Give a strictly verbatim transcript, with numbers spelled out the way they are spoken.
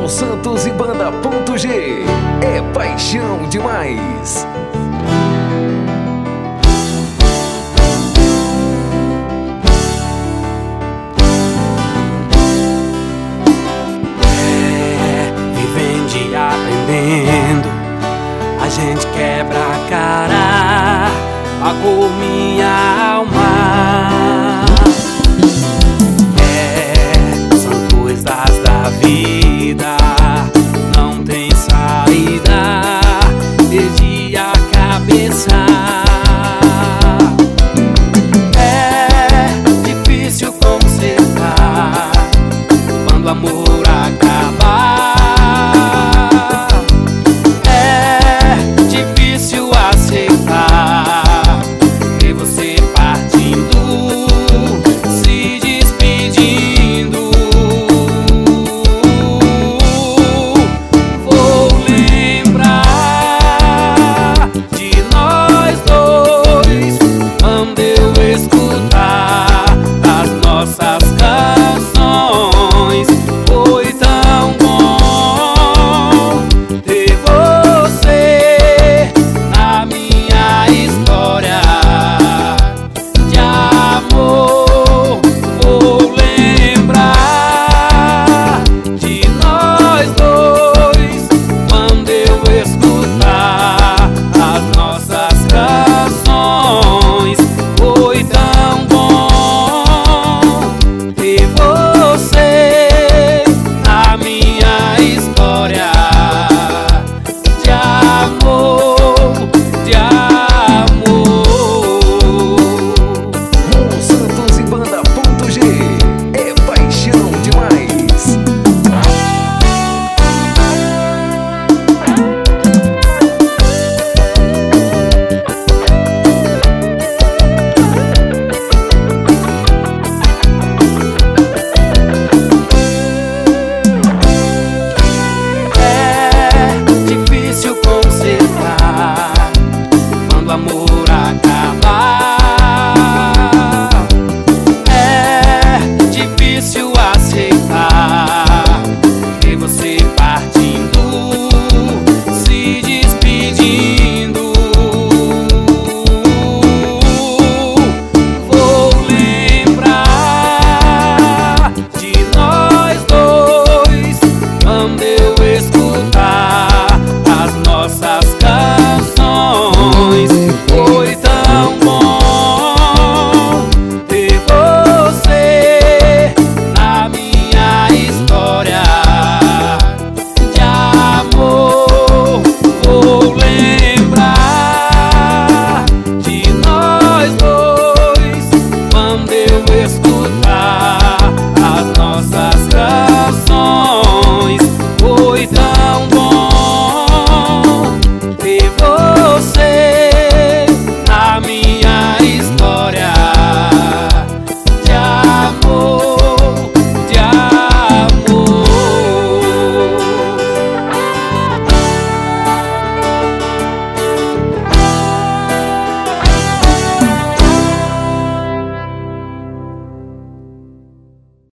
Santos e Banda ponto G. É paixão demais. É, vivendo e aprendendo, a gente quebra a cara, pagou minha alma. É, são coisas da vida, não tem saída, perdi a cabeça. É difícil consertar quando o amor acabar. É difícil aceitar ver você partindo, se despedindo. Vou lembrar de nós dois quando eu escutar as nossas canções. Foi tão bom ter você na minha história de amor. Vou lembrar de nós dois quando eu escutar as nossas canções. Foi tão bom ter você na minha história de amor, de amor. Santos e Banda ponto G. É paixão demais. É difícil consertar quando o amor acabar. É difícil aceitar ver você partindo, se despedindo. Vou lembrar de nós dois quando eu escutar as nossas canções. Foi tão bom ter você na minha história de amor. Vou lembrar de nós dois quando eu escutar as nossas canções. Foi tão bom ter você